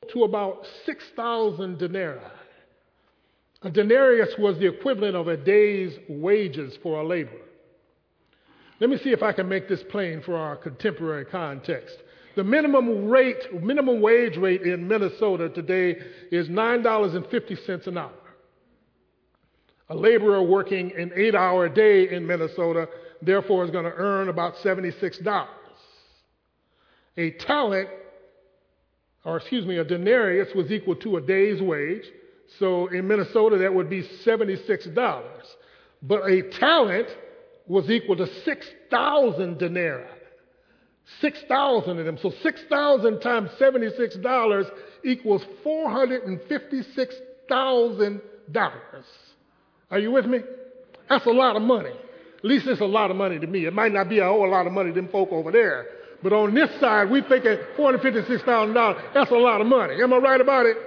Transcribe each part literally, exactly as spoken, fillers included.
to about six thousand denarii. A denarius was the equivalent of a day's wages for a laborer. Let me see if I can make this plain for our contemporary context. The minimum rate, minimum wage rate in Minnesota today is nine dollars and fifty cents an hour. A laborer working an eight-hour day in Minnesota, therefore, is going to earn about seventy-six dollars. A talent, or excuse me, a denarius was equal to a day's wage. So in Minnesota, that would be seventy-six dollars. But a talent was equal to six thousand denarii. six thousand of them. So six thousand times seventy-six dollars equals four hundred fifty-six thousand dollars. Are you with me? That's a lot of money. At least it's a lot of money to me. It might not be a whole lot of money to them folk over there. But on this side, we thinking four hundred fifty-six thousand dollars. That's a lot of money. Am I right about it?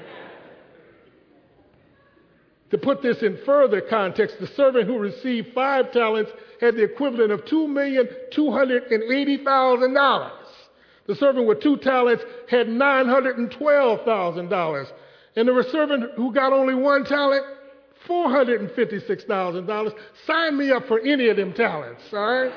To put this in further context, the servant who received five talents had the equivalent of two million two hundred eighty thousand dollars. The servant with two talents had nine hundred twelve thousand dollars. And the servant who got only one talent, four hundred fifty-six thousand dollars. Sign me up for any of them talents, all right?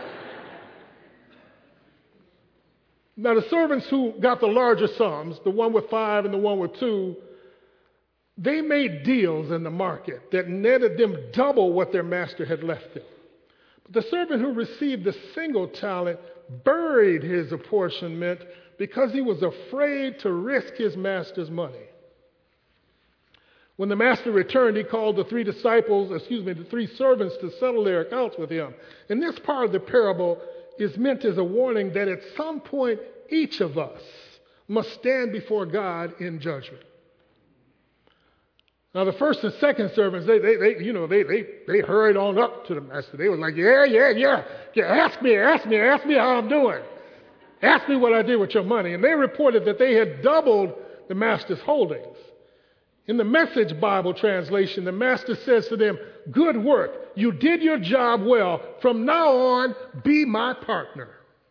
Now, the servants who got the larger sums, the one with five and the one with two, they made deals in the market that netted them double what their master had left them. But the servant who received the single talent buried his apportionment because he was afraid to risk his master's money. When the master returned, he called the three disciples, excuse me, the three servants to settle their accounts with him. And this part of the parable is meant as a warning that at some point each of us must stand before God in judgment. Now, the first and second servants, they, they, they you know, they, they, they hurried on up to the master. They were like, yeah, yeah, yeah, yeah, ask me, ask me, ask me how I'm doing. Ask me what I did with your money. And they reported that they had doubled the master's holdings. In the Message Bible translation, the master says to them, good work. You did your job well. From now on, be my partner.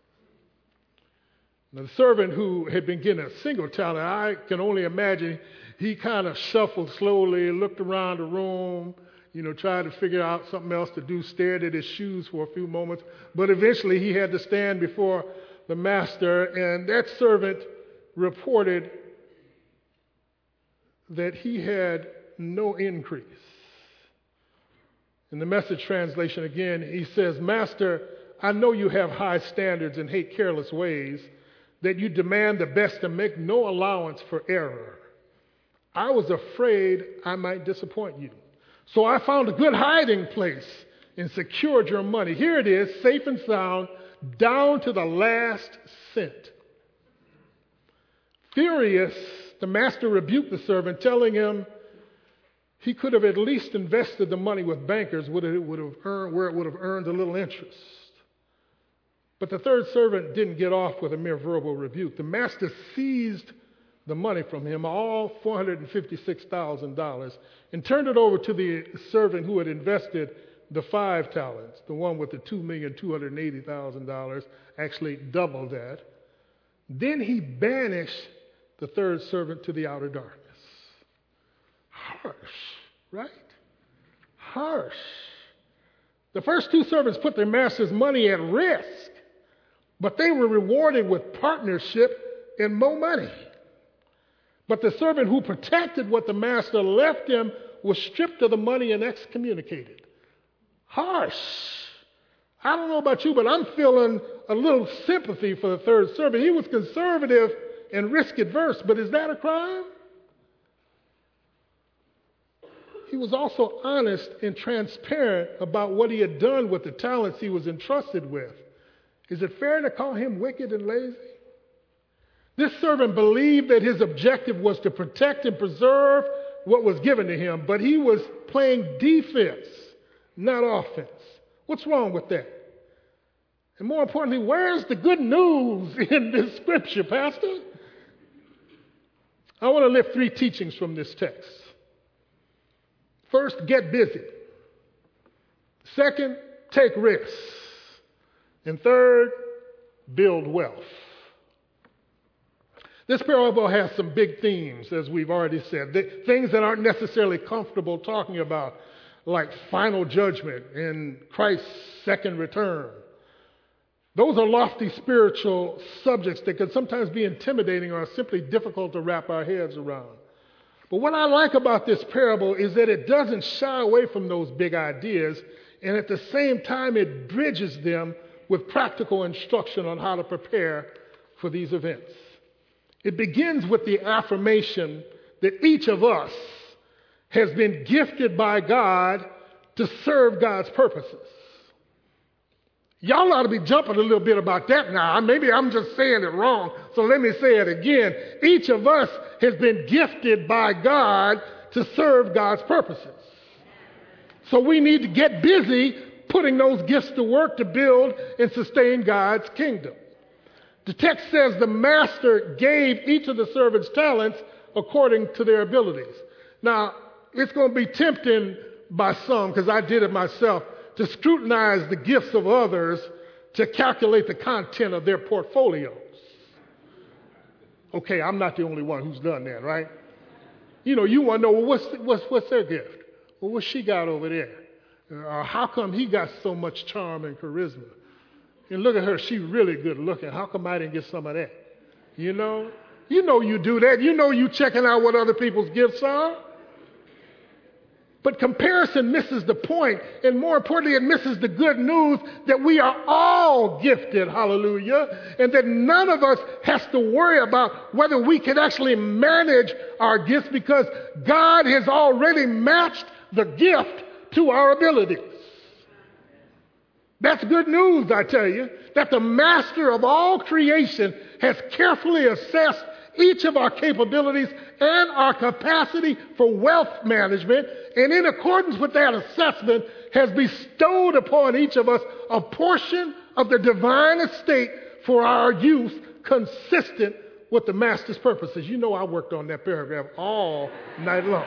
Now, the servant who had been getting a single talent, I can only imagine he kind of shuffled slowly, looked around the room, you know, tried to figure out something else to do, stared at his shoes for a few moments. But eventually he had to stand before the master, and that servant reported that he had no increase. In the Message translation again, he says, Master, I know you have high standards and hate careless ways, that you demand the best and make no allowance for error. I was afraid I might disappoint you. So I found a good hiding place and secured your money. Here it is, safe and sound, down to the last cent. Furious, the master rebuked the servant, telling him he could have at least invested the money with bankers where it would have earned, where it would have earned a little interest. But the third servant didn't get off with a mere verbal rebuke. The master seized the money from him, all four hundred fifty-six thousand dollars, and turned it over to the servant who had invested the five talents, the one with the two million two hundred eighty thousand dollars, actually double that. Then he banished the third servant to the outer darkness. Harsh, right? Harsh. The first two servants put their master's money at risk, but they were rewarded with partnership and more money. But the servant who protected what the master left him was stripped of the money and excommunicated. Harsh. I don't know about you, but I'm feeling a little sympathy for the third servant. He was conservative and risk adverse, but is that a crime? He was also honest and transparent about what he had done with the talents he was entrusted with. Is it fair to call him wicked and lazy? This servant believed that his objective was to protect and preserve what was given to him, but he was playing defense, not offense. What's wrong with that? And more importantly, where's the good news in this scripture, Pastor? I want to lift three teachings from this text. First, get busy. Second, take risks. And third, build wealth. This parable has some big themes, as we've already said, th- things that aren't necessarily comfortable talking about, like final judgment and Christ's second return. Those are lofty spiritual subjects that can sometimes be intimidating or simply difficult to wrap our heads around. But what I like about this parable is that it doesn't shy away from those big ideas, and at the same time it bridges them with practical instruction on how to prepare for these events. It begins with the affirmation that each of us has been gifted by God to serve God's purposes. Y'all ought to be jumping a little bit about that now. Maybe I'm just saying it wrong, so let me say it again. Each of us has been gifted by God to serve God's purposes. So we need to get busy putting those gifts to work to build and sustain God's kingdom. The text says the master gave each of the servants talents according to their abilities. Now, it's going to be tempting by some, because I did it myself, to scrutinize the gifts of others to calculate the content of their portfolios. Okay, I'm not the only one who's done that, right? You know, you want to know, well, what's, what's, what's their gift? Well, what she got over there? Or how come he got so much charm and charisma? And look at her, she's really good looking. How come I didn't get some of that? You know? You know you do that. You know you checking out what other people's gifts are. But comparison misses the point, and more importantly, it misses the good news that we are all gifted, hallelujah, and that none of us has to worry about whether we can actually manage our gifts, because God has already matched the gift to our abilities. That's good news, I tell you, that the master of all creation has carefully assessed each of our capabilities and our capacity for wealth management, and in accordance with that assessment, has bestowed upon each of us a portion of the divine estate for our use consistent with the master's purposes. You know I worked on that paragraph all night long.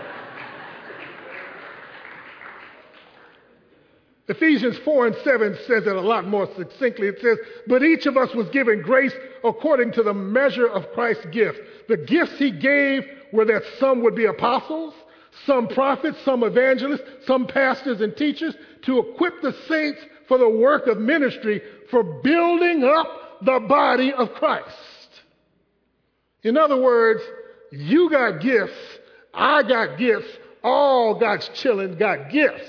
Ephesians four and seven says it a lot more succinctly. It says, but each of us was given grace according to the measure of Christ's gift. The gifts he gave were that some would be apostles, some prophets, some evangelists, some pastors and teachers, to equip the saints for the work of ministry, for building up the body of Christ. In other words, you got gifts, I got gifts, all God's children got gifts.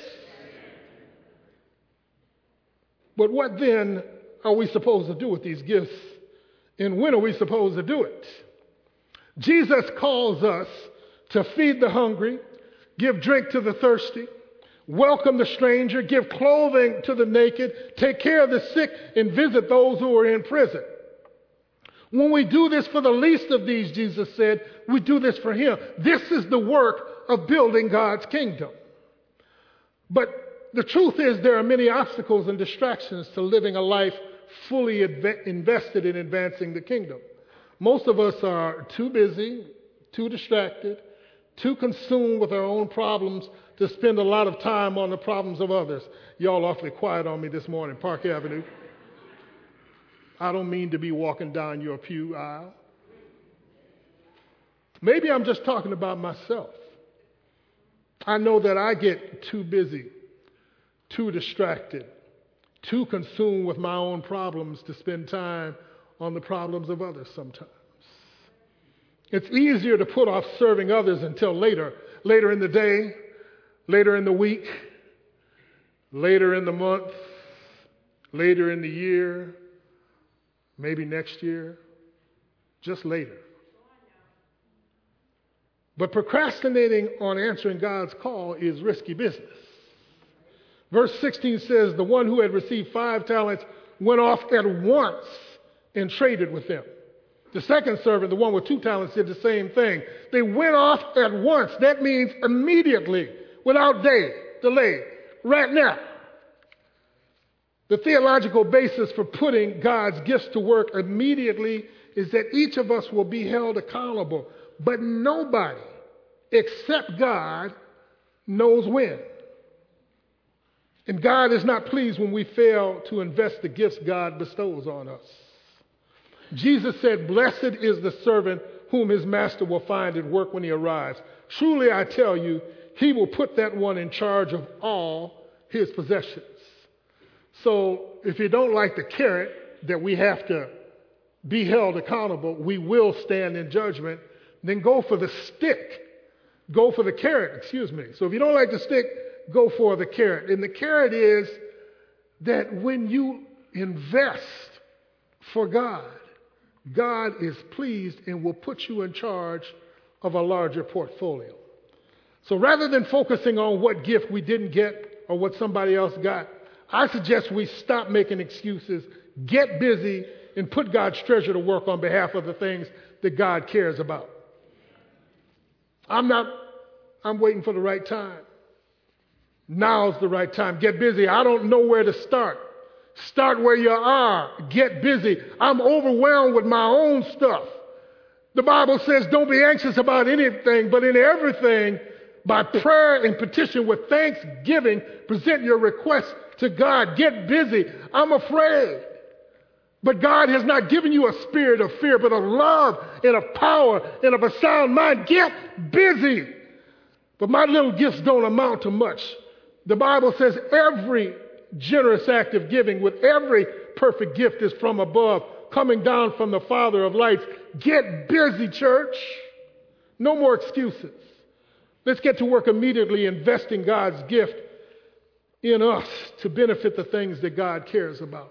But what then are we supposed to do with these gifts, and when are we supposed to do it? Jesus calls us to feed the hungry, give drink to the thirsty, welcome the stranger, give clothing to the naked, take care of the sick, and visit those who are in prison. When we do this for the least of these, Jesus said, we do this for him. This is the work of building God's kingdom. But the truth is, there are many obstacles and distractions to living a life fully adv- invested in advancing the kingdom. Most of us are too busy, too distracted, too consumed with our own problems to spend a lot of time on the problems of others. Y'all awfully quiet on me this morning, Park Avenue. I don't mean to be walking down your pew aisle. Maybe I'm just talking about myself. I know that I get too busy, too distracted, too consumed with my own problems to spend time on the problems of others sometimes. It's easier to put off serving others until later, later in the day, later in the week, later in the month, later in the year, maybe next year, just later. But procrastinating on answering God's call is risky business. Verse sixteen says, the one who had received five talents went off at once and traded with them. The second servant, the one with two talents, did the same thing. They went off at once. That means immediately, without day, delay, right now. The theological basis for putting God's gifts to work immediately is that each of us will be held accountable, but nobody except God knows when. And God is not pleased when we fail to invest the gifts God bestows on us. Jesus said, blessed is the servant whom his master will find at work when he arrives. Truly I tell you, he will put that one in charge of all his possessions. So if you don't like the carrot that we have to be held accountable, we will stand in judgment, then go for the stick. Go for the carrot, excuse me. So if you don't like the stick, go for the carrot. And the carrot is that when you invest for God, God is pleased and will put you in charge of a larger portfolio. So rather than focusing on what gift we didn't get or what somebody else got, I suggest we stop making excuses, get busy, and put God's treasure to work on behalf of the things that God cares about. I'm not, I'm waiting for the right time. Now's the right time. Get busy. I don't know where to start. Start where you are. Get busy. I'm overwhelmed with my own stuff. The Bible says don't be anxious about anything, but in everything, by prayer and petition with thanksgiving, present your requests to God. Get busy. I'm afraid. But God has not given you a spirit of fear, but of love and of power and of a sound mind. Get busy. But my little gifts don't amount to much. The Bible says every generous act of giving with every perfect gift is from above, coming down from the Father of lights. Get busy, church. No more excuses. Let's get to work immediately investing God's gift in us to benefit the things that God cares about.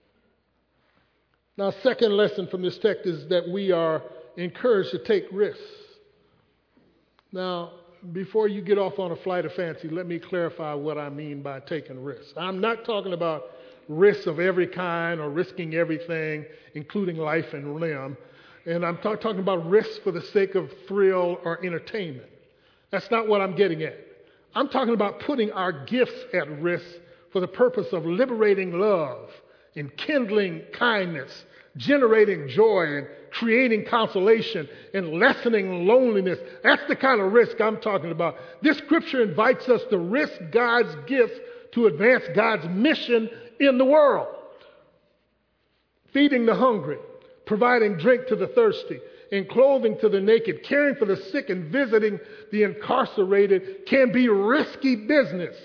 Now, second lesson from this text is that we are encouraged to take risks. Now, before you get off on a flight of fancy, let me clarify what I mean by taking risks. I'm not talking about risks of every kind or risking everything, including life and limb. And I'm talk- talking about risks for the sake of thrill or entertainment. That's not what I'm getting at. I'm talking about putting our gifts at risk for the purpose of liberating love, enkindling kindness, generating joy, and creating consolation, and lessening loneliness. That's the kind of risk I'm talking about. This scripture invites us to risk God's gifts to advance God's mission in the world. Feeding the hungry, providing drink to the thirsty, and clothing to the naked, caring for the sick, and visiting the incarcerated can be risky business.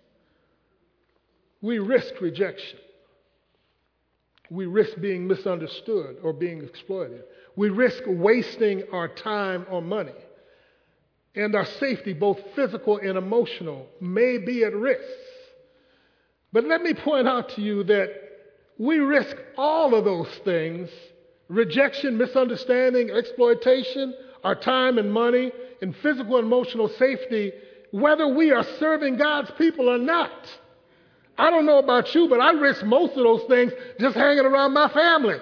We risk rejection. We risk being misunderstood or being exploited. We risk wasting our time or money. And our safety, both physical and emotional, may be at risk. But let me point out to you that we risk all of those things: rejection, misunderstanding, exploitation, our time and money, and physical and emotional safety, whether we are serving God's people or not. I don't know about you, but I risk most of those things just hanging around my family.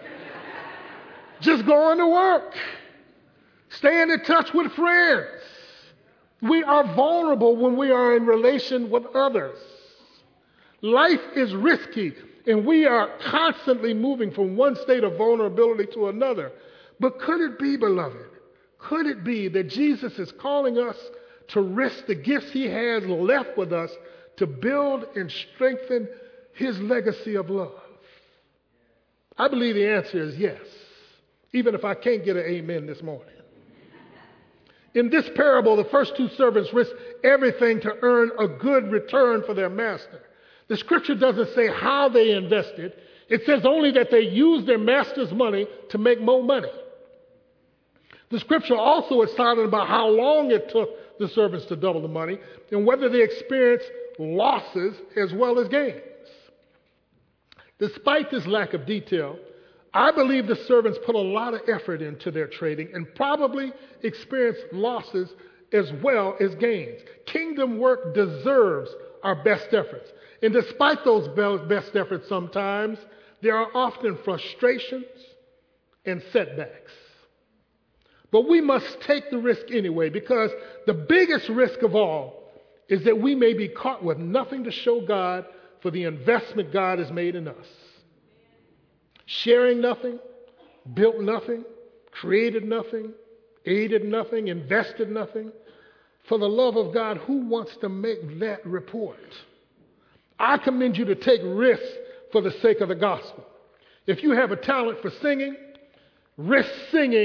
Just going to work. Staying in touch with friends. We are vulnerable when we are in relation with others. Life is risky, and we are constantly moving from one state of vulnerability to another. But could it be, beloved, could it be that Jesus is calling us to risk the gifts he has left with us to build and strengthen his legacy of love? I believe the answer is yes, even if I can't get an amen this morning. In this parable, the first two servants risked everything to earn a good return for their master. The scripture doesn't say how they invested. It says only that they used their master's money to make more money. The scripture also is silent about how long it took the servants to double the money and whether they experienced losses as well as gains. Despite this lack of detail, I believe the servants put a lot of effort into their trading and probably experienced losses as well as gains. Kingdom work deserves our best efforts. And despite those best efforts sometimes, there are often frustrations and setbacks. But we must take the risk anyway, because the biggest risk of all is that we may be caught with nothing to show God for the investment God has made in us. Sharing nothing, built nothing, created nothing, aided nothing, invested nothing. For the love of God, who wants to make that report? I commend you to take risks for the sake of the gospel. If you have a talent for singing, risk singing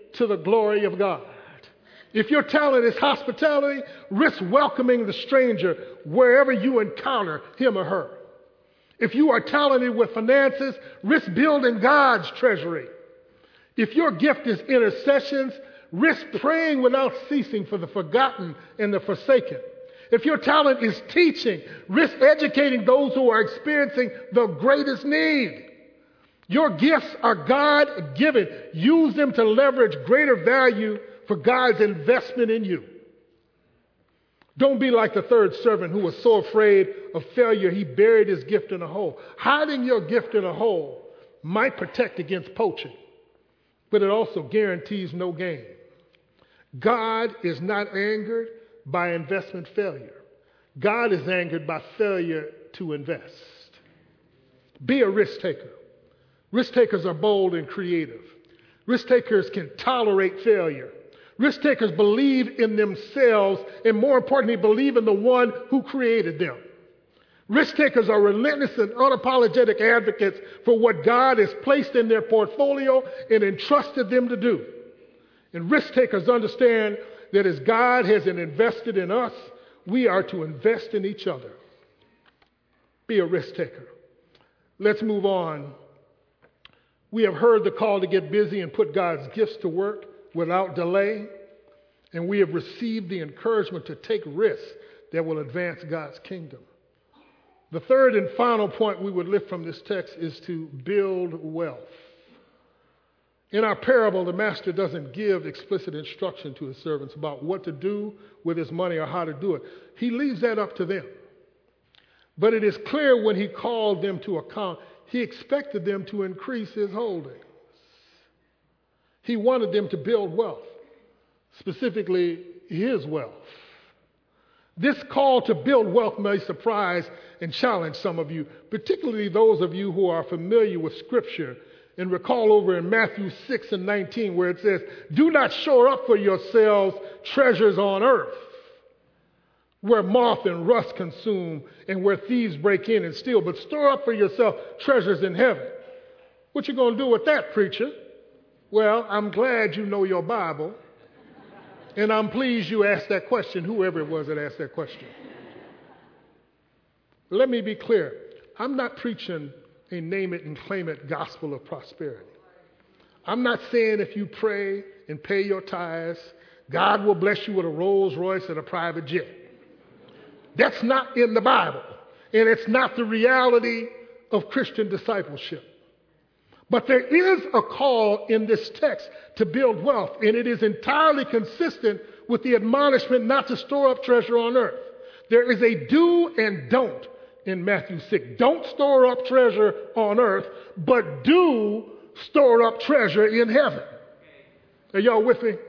to the glory of God. If your talent is hospitality, risk welcoming the stranger wherever you encounter him or her. If you are talented with finances, risk building God's treasury. If your gift is intercessions, risk praying without ceasing for the forgotten and the forsaken. If your talent is teaching, risk educating those who are experiencing the greatest need. Your gifts are God-given. Use them to leverage greater value for God's investment in you. Don't be like the third servant who was so afraid of failure he buried his gift in a hole. Hiding your gift in a hole might protect against poaching, but it also guarantees no gain. God is not angered by investment failure. God is angered by failure to invest. Be a risk taker. Risk takers are bold and creative. Risk takers can tolerate failure. Risk takers believe in themselves and, more importantly, believe in the one who created them. Risk takers are relentless and unapologetic advocates for what God has placed in their portfolio and entrusted them to do. And risk takers understand that as God has invested in us, we are to invest in each other. Be a risk taker. Let's move on. We have heard the call to get busy and put God's gifts to work without delay, and we have received the encouragement to take risks that will advance God's kingdom. The third and final point we would lift from this text is to build wealth. In our parable, the master doesn't give explicit instruction to his servants about what to do with his money or how to do it. He leaves that up to them. But it is clear when he called them to account, he expected them to increase his holdings. He wanted them to build wealth, specifically his wealth. This call to build wealth may surprise and challenge some of you, particularly those of you who are familiar with Scripture and recall over in Matthew six and nineteen where it says, "Do not store up for yourselves treasures on earth, where moth and rust consume and where thieves break in and steal, but store up for yourself treasures in heaven." What you going to do with that, preacher? Well, I'm glad you know your Bible, and I'm pleased you asked that question, whoever it was that asked that question. Let me be clear. I'm not preaching a name it and claim it gospel of prosperity. I'm not saying if you pray and pay your tithes, God will bless you with a Rolls Royce and a private jet. That's not in the Bible, and it's not the reality of Christian discipleship. But there is a call in this text to build wealth, and it is entirely consistent with the admonishment not to store up treasure on earth. There is a do and don't in Matthew six. Don't store up treasure on earth, but do store up treasure in heaven. Are y'all with me?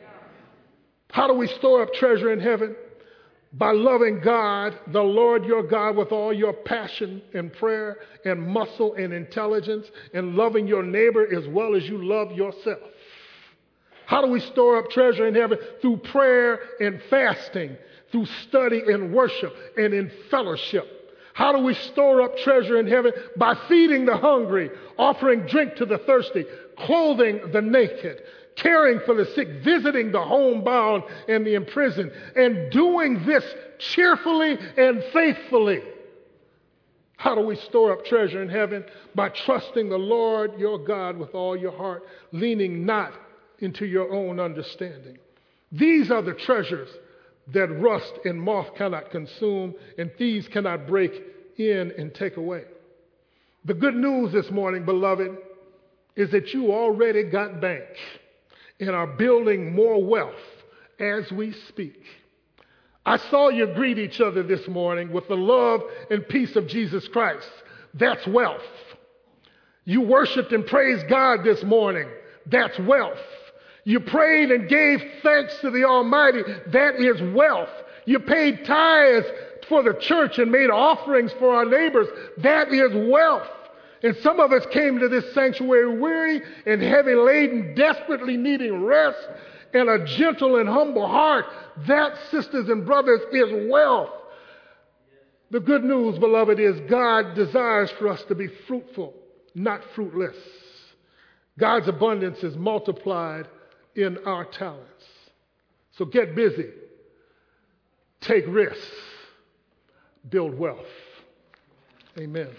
How do we store up treasure in heaven? By loving God, the Lord your God, with all your passion and prayer and muscle and intelligence, and loving your neighbor as well as you love yourself. How do we store up treasure in heaven? Through prayer and fasting, through study and worship, and in fellowship. How do we store up treasure in heaven? By feeding the hungry, offering drink to the thirsty, clothing the naked, caring for the sick, visiting the homebound and the imprisoned, and doing this cheerfully and faithfully. How do we store up treasure in heaven? By trusting the Lord your God with all your heart, leaning not into your own understanding. These are the treasures that rust and moth cannot consume, and thieves cannot break in and take away. The good news this morning, beloved, is that you already got bank and are building more wealth as we speak. I saw you greet each other this morning with the love and peace of Jesus Christ. That's wealth. You worshiped and praised God this morning. That's wealth. You prayed and gave thanks to the Almighty. That is wealth. You paid tithes for the church and made offerings for our neighbors. That is wealth. And some of us came to this sanctuary weary and heavy laden, desperately needing rest and a gentle and humble heart. That, sisters and brothers, is wealth. The good news, beloved, is God desires for us to be fruitful, not fruitless. God's abundance is multiplied in our talents. So get busy, take risks, build wealth. Amen.